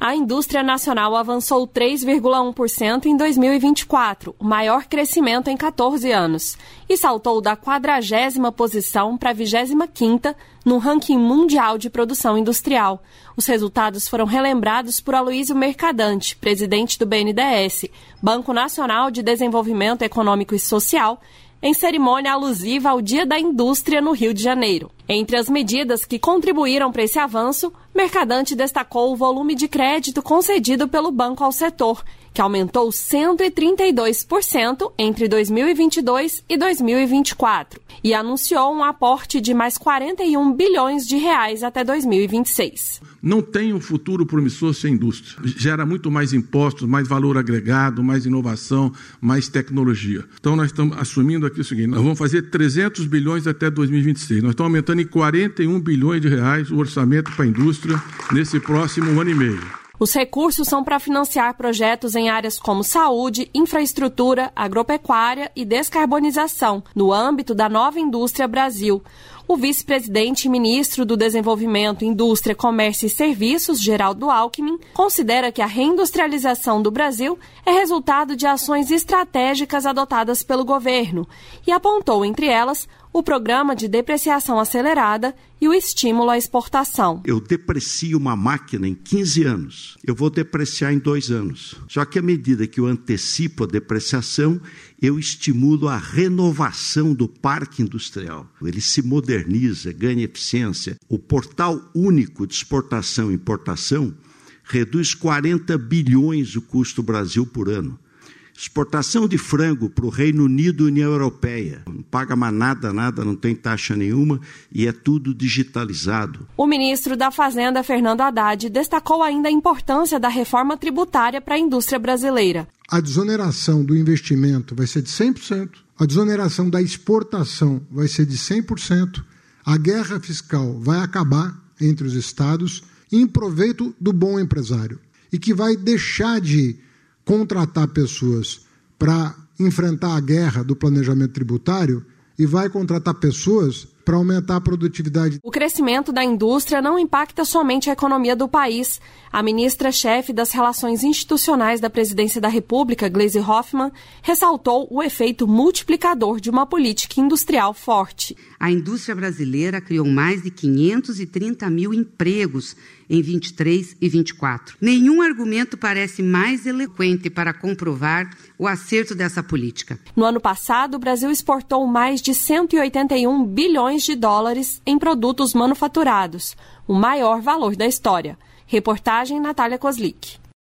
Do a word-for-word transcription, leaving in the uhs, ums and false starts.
A indústria nacional avançou três vírgula um por cento em dois mil e vinte e quatro, o maior crescimento em catorze anos, e saltou da quadragésima posição para a vigésima quinta no ranking mundial de produção industrial. Os resultados foram relembrados por Aloysio Mercadante, presidente do B N D E S, Banco Nacional de Desenvolvimento Econômico e Social, em cerimônia alusiva ao Dia da Indústria no Rio de Janeiro. Entre as medidas que contribuíram para esse avanço, Mercadante destacou o volume de crédito concedido pelo banco ao setor, que aumentou cento e trinta e dois por cento entre dois mil e vinte e dois e dois mil e vinte e quatro, e anunciou um aporte de mais quarenta e um bilhões de reais até dois mil e vinte e seis. Não tem um futuro promissor sem indústria. Gera muito mais impostos, mais valor agregado, mais inovação, mais tecnologia. Então nós estamos assumindo aqui o seguinte, nós vamos fazer trezentos bilhões até dois mil e vinte e seis. Nós estamos aumentando em quarenta e um bilhões de reais o orçamento para a indústria nesse próximo ano e meio. Os recursos são para financiar projetos em áreas como saúde, infraestrutura, agropecuária e descarbonização, no âmbito da Nova Indústria Brasil. O vice-presidente e ministro do Desenvolvimento, Indústria, Comércio e Serviços, Geraldo Alckmin, considera que a reindustrialização do Brasil é resultado de ações estratégicas adotadas pelo governo e apontou, entre elas, o programa de depreciação acelerada e o estímulo à exportação. Eu deprecio uma máquina em quinze anos, eu vou depreciar em dois anos. Só que à medida que eu antecipo a depreciação, eu estimulo a renovação do parque industrial. Ele se moderniza, ganha eficiência. O portal único de exportação e importação reduz quarenta bilhões o custo do Brasil por ano. Exportação de frango para o Reino Unido e União Europeia. Não paga mais nada, nada, não tem taxa nenhuma e é tudo digitalizado. O ministro da Fazenda, Fernando Haddad, destacou ainda a importância da reforma tributária para a indústria brasileira. A desoneração do investimento vai ser de cem por cento, a desoneração da exportação vai ser de cem por cento, a guerra fiscal vai acabar entre os estados em proveito do bom empresário e que vai deixar de contratar pessoas para enfrentar a guerra do planejamento tributário e vai contratar pessoas para aumentar a produtividade. O crescimento da indústria não impacta somente a economia do país. A ministra-chefe das Relações Institucionais da Presidência da República, Gleisi Hoffmann, ressaltou o efeito multiplicador de uma política industrial forte. A indústria brasileira criou mais de quinhentos e trinta mil empregos em vinte e três e vinte e quatro. Nenhum argumento parece mais eloquente para comprovar o acerto dessa política. No ano passado, o Brasil exportou mais de cento e oitenta e um bilhões de dólares em produtos manufaturados, o maior valor da história. Reportagem Natália Kozlik.